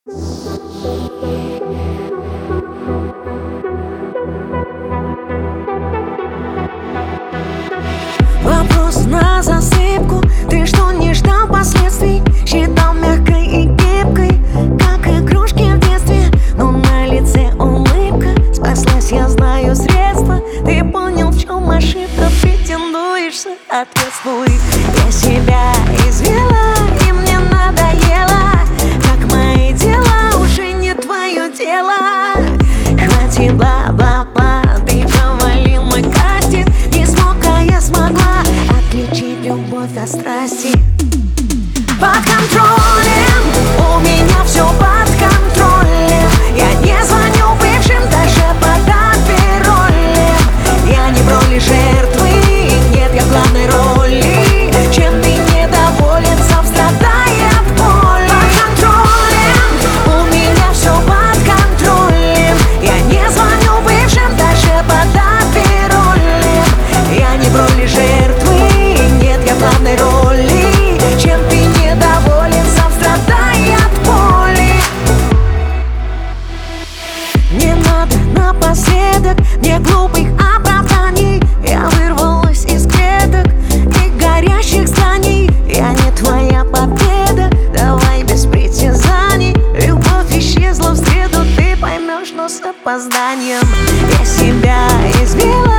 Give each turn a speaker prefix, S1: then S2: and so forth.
S1: Вопрос на засыпку. Ты что, не ждал последствий? Считал мягкой и гибкой, как игрушки в детстве. Но на лице улыбка. Спаслась, я знаю средства. Ты понял, в чем ошибка. Претендуешься, ответствуй. Я себя извела, и мне надоело. Как мои дела, уже не твое дело. Хватит бла-бла-бла. Ты провалил мой кастинг. Не смог, а я смогла отличить любовь от страсти. Под контролем, у меня все под контролем. Я не звоню бывшим даже под паролем. Я не в роли жертвы, нет, я в главной роли. Чем ты недоволен, сам страдай от боли. Под контролем, у меня все под контролем. Я не звоню бывшим даже под паролем. Я не в роли жертвы, нет, я в главной роли. Чем ты недоволен, сам страдай от боли. Не надо напоследок мне глупых оправданий. Я вырвалась из клеток и горящих зданий. Я не твоя победа, давай без притязаний. Любовь исчезла в среду, ты поймешь, но с опозданием. Я себя извела.